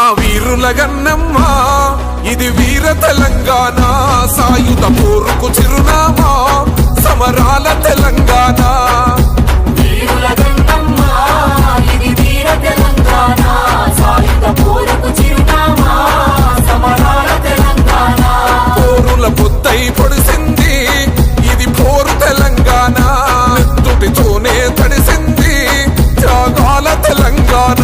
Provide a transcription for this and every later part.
వీరుల గన్నమ్మ ఇది వీర తెలంగాణ, సాయుధ పోరుకు చిరునామా సమరాల తెలంగాణ. వీరుల గన్నమ్మ ఇది వీర తెలంగాణ, సాయుధ పోరుకు చిరునామా సమరాల తెలంగాణ. పోరుల పొద్దై పొడిసింది ఇది పోరు తెలంగాణ, నెత్తుటితోనే తడిసింది త్యాగాల తెలంగాణ.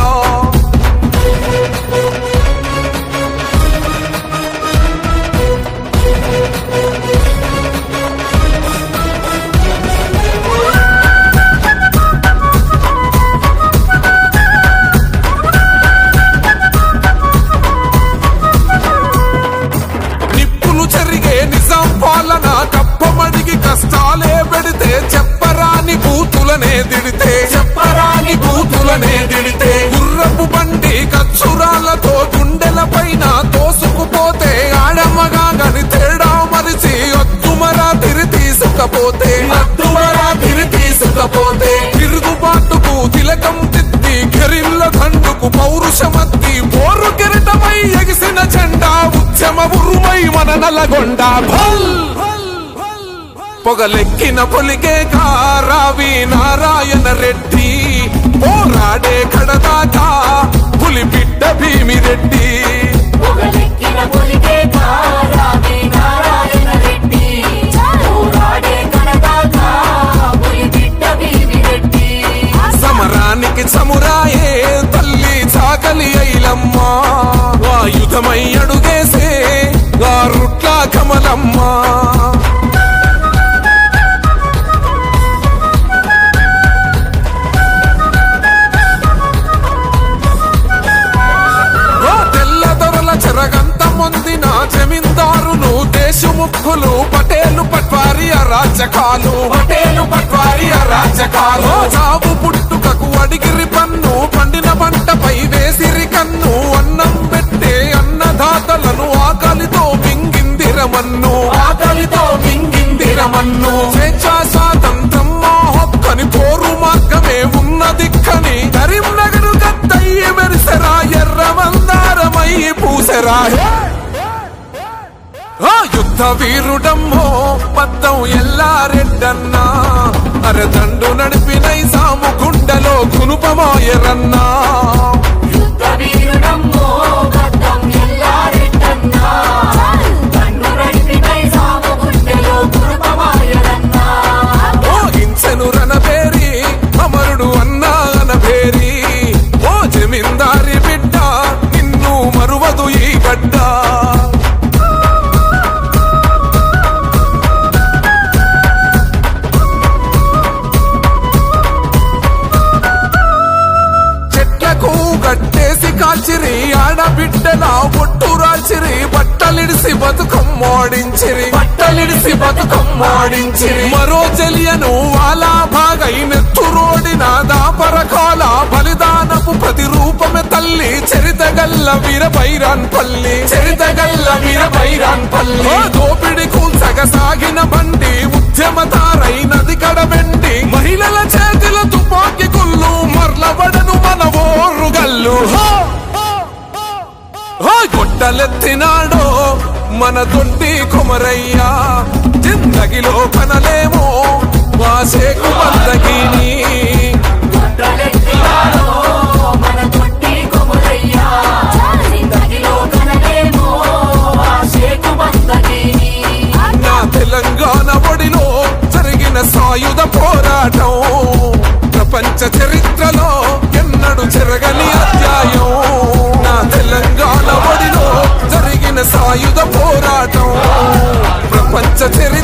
పాలన కప్పమడిగి కష్టాలే పెడితే చెప్పరాని బూతులనే దిడితే, చెప్పరాని బూతులనే దిడితే, గుర్రపు బండి కచ్చురాలతో గుండెల పైన తోసుకుపోతే ఆడమ్మగా గని తేడా మరిచి అద్దుమరా తిరి తీసుకపోతే, అద్దుమరా తిరి తీసుకపోతే, తిరుగుబాటుకు తిలకం తిద్ది కెరిల్ల దండుకు పౌరుషమద్ది పోరు కిరీటమై ఎగిసిన జెండా ఉద్యమ ఉరుమై మన నల్లగొండ. పొగలెక్కిన పొలిగే రావి నారాయణ రెడ్డి, పోరాడే కడదాకా పులి బిడ్డ భీమిరెడ్డి. పొగలెక్కిన పొలిగే రావి నారాయణ రెడ్డి, పోరాడే కడదాకా పులి బిడ్డ భీమిరెడ్డి. సమరానికి సమురాయే తల్లి చాకలి ఐలమ్మ, ఆయుధమై అడుగేసే గారుట్ల కమలమ్మ. చెరగంత మొందిన జమీందారులు దేశముఖులు పటేలు పట్వారి అరాచకాలు, పటేలు పట్వారి అరాచకాలు. చావు పుట్టుకకు అడిగిరి పన్ను, పండిన పంటపై వేసిరి కన్ను, అన్నం పెట్టే అన్నదాతలను ఆకలితో మింగిందిరమన్ను, ఆకలితో మింగిందిరమన్ను. స్వేచ్ఛా స్వాతంత్రం మా హక్కని పోరు మార్గమే ఉన్నదిక్కని కరీంనగర్ గద్దయ్యి మెరిసెరా ఎర్రమందారమై పూసెరా. యుద్ధ వీరుడమ్మో పద్దం ఎల్లారెడ్డన్నా, అరదండు నడిపినై సాము గుండెలో గునుపమాయరన్నా. యుద్ధ వీరుడమ్మో పద్దం ఎల్లారెడ్డన్నా, దండు నడిపినై సాము గుండెలో గునుపమాయరన్నా. ఇంచెను రణబేరి అమరుడు అన్నా అనబేరి, ఓ జమీందారి బిడ్డ నిన్ను మరువదు ఈ గడ్డ. చెట్లకు గట్టేసి కాల్చిరి ఆడబిడ్డల ఒట్టు రాల్చిరి, బట్టలిడిసి బతుకమ్మాడించిరి, బట్టలిడిసి బతుకమ్మాడించిరి. మరో చెలియను వాలా భాగై నెత్తురోడిన దాపరకాల బలిదానపు ప్రతిరూపమే తల్లి చరితగల్ల వీరభైరాన్ పల్లి, చరితగల్ల వీరభైరాన్ పల్లి. దోపిడి కూల్చగ సాగిన బండి ఉద్యమతారై నది కడబెండి, మహిళల చేతుల తుపాకి కుళ్ళు మర్లబడను మన ఓరుగల్లు. గొడ్డలెత్తినాడో మన దొడ్డి కొమరయ్యా, జిందగిలో కనలేమో వాసేకు బందగిని. నా తెలంగాణ ఒడిలో జరిగిన సాయుధ పోరాటం ప్రపంచ చరిత్రలో ఎన్నడు చెరగని అధ్యాయం. నా తెలంగాణ ఒడిలో జరిగిన సాయుధ పోరాటం ప్రపంచ చరిత్ర